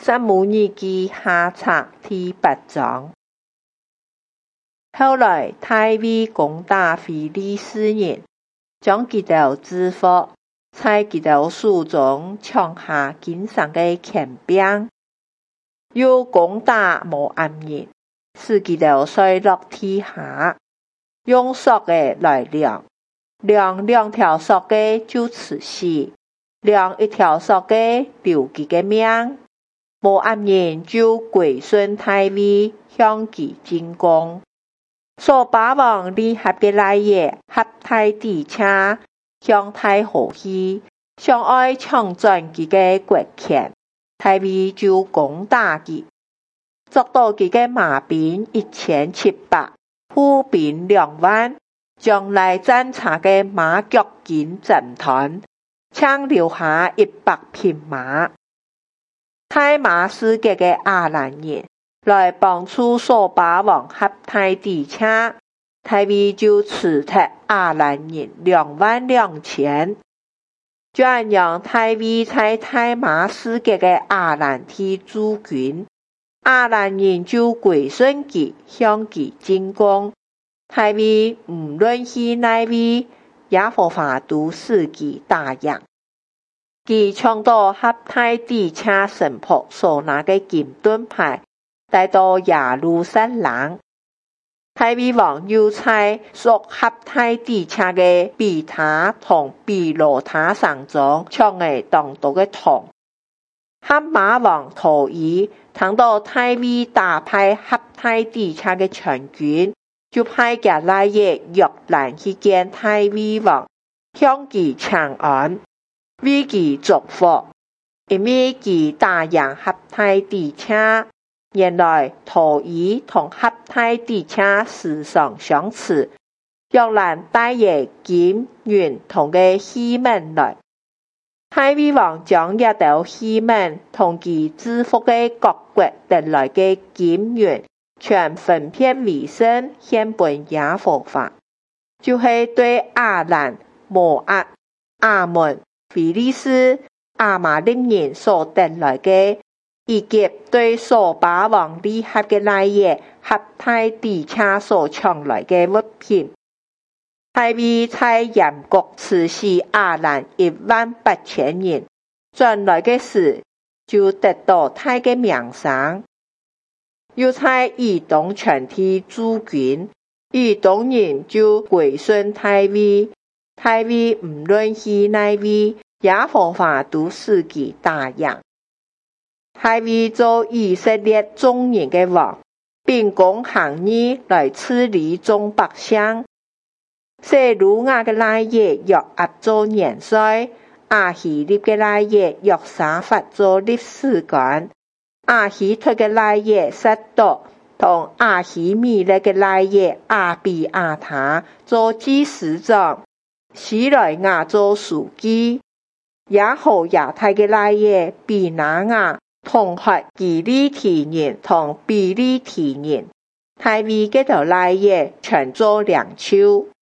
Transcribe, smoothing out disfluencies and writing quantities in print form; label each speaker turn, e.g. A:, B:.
A: 撒母耳記下冊第8章。後來大衛攻打非利士人，將他們制服，在他們手中搶下經常的權柄，又攻打摩押人，使他們衰落地下，用索的來量2條索的就處死，量1條索的留他的命。摩押人就歸順大衛，向其進攻。所巴王利甲的來爺合大底車向太河去，想要搶轉其個國權，大衛就攻打他，捉到其個馬兵1700，步兵2萬，將來戰車的馬腳筋斬斷，搶留下100匹馬。大馬士革的亞蘭人來幫助所巴王合大底車，大衛就除掉亞蘭人22000。這樣大衛在大馬士革的亞蘭地駐軍，亞蘭人就歸順他，向其進攻。大衛無論去哪位，耶和華都使其打贏。他搶到合大底車神僕所拿的金盾牌，帶到耶路撒冷。大衛王又在屬合大底車的比他同比羅他山中搶了當多的銅。哈馬王土珥聽到大衛打敗合大底車的全軍，就派他來爺約蘭去見大衛王，向其請安，為其祝福，因為他打贏合大底車。原來土珥同合大底車時常相似，約蘭帶了金銀銅的器皿來。大衛王將這道器皿同其制服的各國得來的金銀，全分別為聖，獻給耶和華，就是對亞蘭、摩押、亞捫、非利士、亞瑪力人所得來的，以及對所巴王利甲的來爺合大底車所搶來的物品。大衛在鹽谷刺死亞蘭18000人，轉來的時就得到大的名聲。又在以東全地駐軍，以東人就歸順大衛。大衛無論去哪位，耶和華都使其打贏。大衛做以色列眾人的王，秉公行義來治理眾百姓。示魯雅的來爺約押做元帥，亞希利的來爺約沙法做歷史官，亞希突的來爺撒督同亞希米勒的來爺亞比亞他做祭司長，西萊雅做書記，耶何亞太的來爺比拿雅同學基利提人同比利提人，大衛這道來爺全做領袖。